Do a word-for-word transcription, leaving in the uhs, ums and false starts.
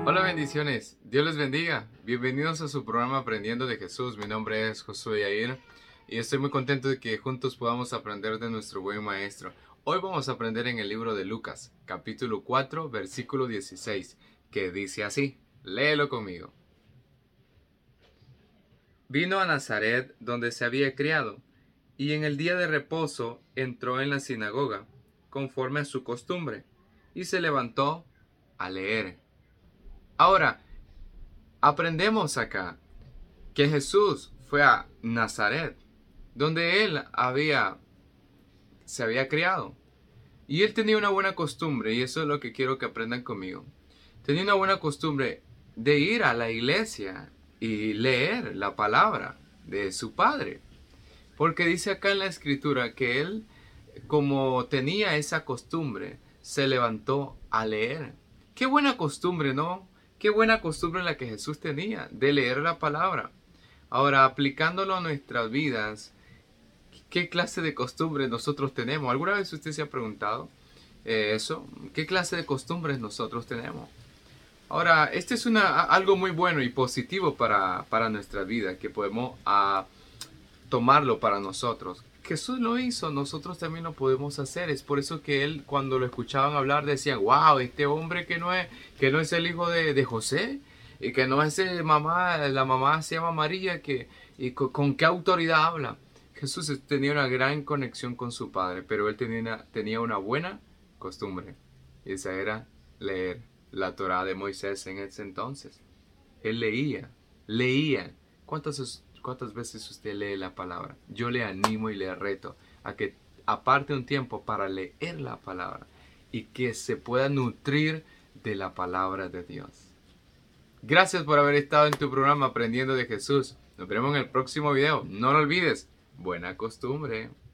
Hola, bendiciones, Dios les bendiga. Bienvenidos a su programa Aprendiendo de Jesús. Mi nombre es Josué Yair y estoy muy contento de que juntos podamos aprender de nuestro buen maestro. Hoy vamos a aprender en el libro de Lucas, capítulo cuatro, versículo dieciséis, que dice así, léelo conmigo. Vino a Nazaret, donde se había criado, y en el día de reposo entró en la sinagoga, conforme a su costumbre, y se levantó a leer. Ahora, aprendemos acá que Jesús fue a Nazaret, donde él había, se había criado. Y él tenía una buena costumbre, y eso es lo que quiero que aprendan conmigo. Tenía una buena costumbre de ir a la iglesia y leer la palabra de su padre. Porque dice acá en la escritura que él, como tenía esa costumbre, se levantó a leer. Qué buena costumbre, ¿no? Qué buena costumbre la que Jesús tenía de leer la palabra. Ahora, aplicándolo a nuestras vidas, ¿qué clase de costumbres nosotros tenemos? ¿Alguna vez usted se ha preguntado eh, eso? ¿Qué clase de costumbres nosotros tenemos? Ahora, este es una, algo muy bueno y positivo para, para nuestra vida, que podemos a, tomarlo para nosotros. Jesús lo hizo, nosotros también lo podemos hacer. Es por eso que él, cuando lo escuchaban hablar, decían, wow, este hombre que no es, que no es el hijo de, de José, y que no es el mamá, la mamá se llama María, que, y con, con qué autoridad habla. Jesús tenía una gran conexión con su padre, pero él tenía una, tenía una buena costumbre, y esa era leer la Torá de Moisés en ese entonces. Él leía, leía. ¿Cuántas, cuántas veces usted lee la palabra? Yo le animo y le reto a que aparte un tiempo para leer la palabra y que se pueda nutrir de la palabra de Dios. Gracias por haber estado en tu programa Aprendiendo de Jesús. Nos veremos en el próximo video. No lo olvides. Buena costumbre.